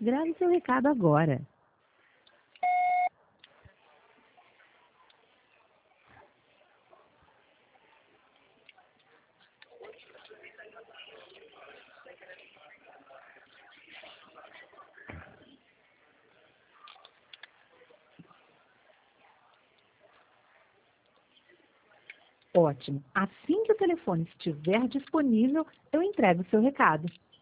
Grave seu recado agora. Ótimo. Assim que o telefone estiver disponível, eu entrego o seu recado.